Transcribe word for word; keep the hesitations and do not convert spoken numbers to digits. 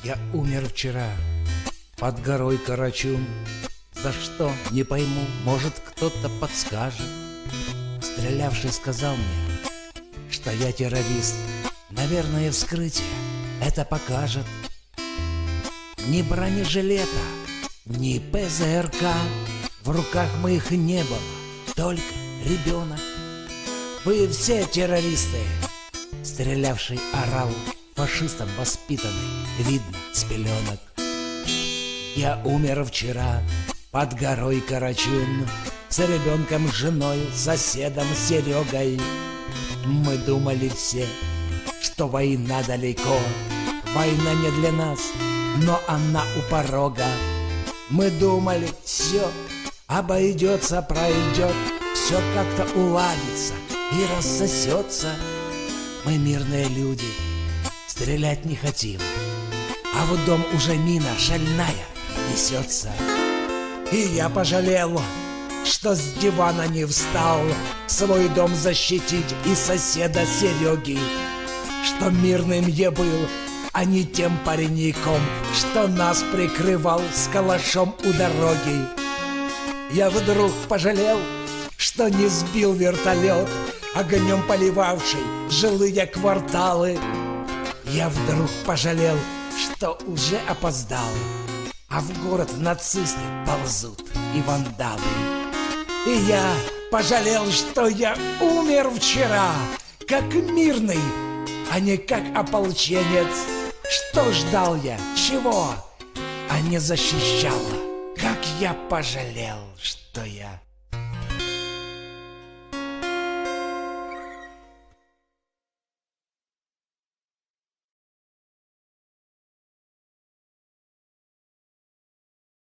Я умер вчера под горой Карачун. За что, не пойму, может, кто-то подскажет. Стрелявший сказал мне, что я террорист. Наверное, вскрытие это покажет. Ни бронежилета, ни ПЗРК в руках моих не было, только ребенок. Вы все террористы! Стрелявший орал, фашистом воспитанный, видно с пеленок. Я умер вчера под горой Карачун, с ребенком, с женой, соседом Серегой. Мы думали все, что война далеко, война не для нас, но она у порога. Мы думали, все обойдется, пройдет, все как-то уладится и рассосется. Мы мирные люди, стрелять не хотим, а в дом уже мина шальная несется. И я пожалел, что с дивана не встал свой дом защитить и соседа Сереги, что мирным я был, а не тем пареньком, что нас прикрывал с калашом у дороги. Я вдруг пожалел, что не сбил вертолет, огнем поливавший жилые кварталы. Я вдруг пожалел, что уже опоздал, а в город нацисты ползут и вандалы. И я пожалел, что я умер вчера, как мирный, а не как ополченец. Что ждал я, чего, а не защищал? Как я пожалел, что я